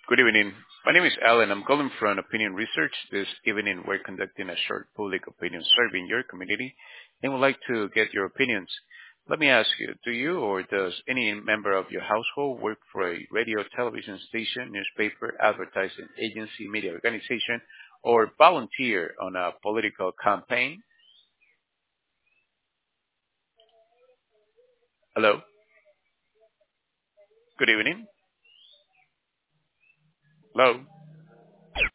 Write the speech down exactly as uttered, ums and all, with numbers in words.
Good evening. My name is Alan. I'm calling from Opinion Research. This evening, we're conducting a short public opinion survey in your community and would like to get your opinions. Let me ask you, do you or does any member of your household work for a radio, television station, newspaper, advertising agency, media organization, or volunteer on a political campaign? Hello. Good evening. Hello.